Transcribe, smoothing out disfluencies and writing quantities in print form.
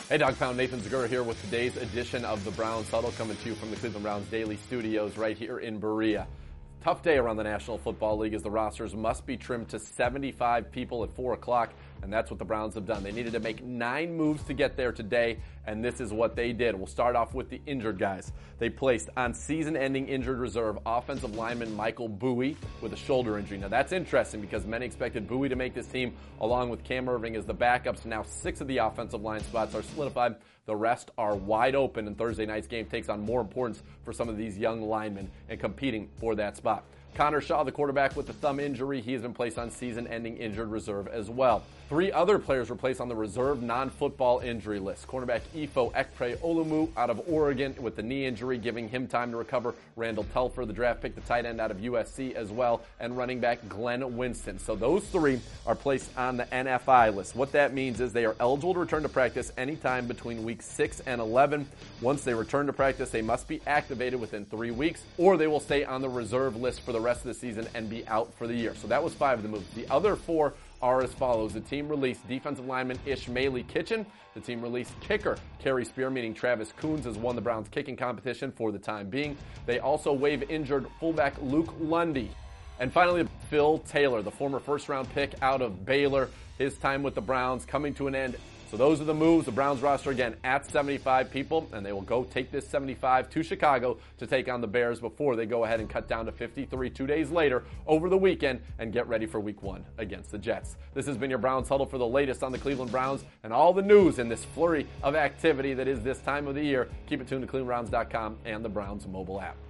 Hey, Dog Pound, Nathan Zegura here with today's edition of the Browns Huddle, coming to you from the Cleveland Browns Daily Studios right here in Berea. Tough day around the National Football League as the rosters must be trimmed to 75 people at 4 o'clock, and that's what the Browns have done. They needed to make 9 moves to get there today, and this is what they did. We'll start off with the injured guys. They placed on season-ending injured reserve offensive lineman Michael Bowie with a shoulder injury. Now that's interesting because many expected Bowie to make this team along with Cam Irving as the backups. Now 6 of the offensive line spots are solidified. The rest are wide open, and Thursday night's game takes on more importance for some of these young linemen and competing for that spot. Connor Shaw, the quarterback with the thumb injury, he has been placed on season-ending injured reserve as well. 3 other players were placed on the reserve non-football injury list. Cornerback Ifo Ekpe-Olumu out of Oregon with the knee injury, giving him time to recover. Randall Telfer, the draft pick, the tight end out of USC as well, and running back Glenn Winston. So those 3 are placed on the NFI list. What that means is they are eligible to return to practice anytime between weeks 6 and 11. Once they return to practice, they must be activated within 3 weeks, or they will stay on the reserve list for the rest of the season and be out for the year. So that was 5 of the moves. The other 4 are as follows. The team released defensive lineman Ishmaeli Kitchen. The team released kicker Kerry Spear, meaning Travis Coons has won the Browns kicking competition for the time being. They also waive injured fullback Luke Lundy. And finally, Phil Taylor, the former first-round pick out of Baylor. His time with the Browns coming to an end. So those are the moves. The Browns roster, again, at 75 people, and they will go take this 75 to Chicago to take on the Bears before they go ahead and cut down to 53 2 days later over the weekend and get ready for Week 1 against the Jets. This has been your Browns Huddle for the latest on the Cleveland Browns and all the news in this flurry of activity that is this time of the year. Keep it tuned to ClevelandBrowns.com and the Browns mobile app.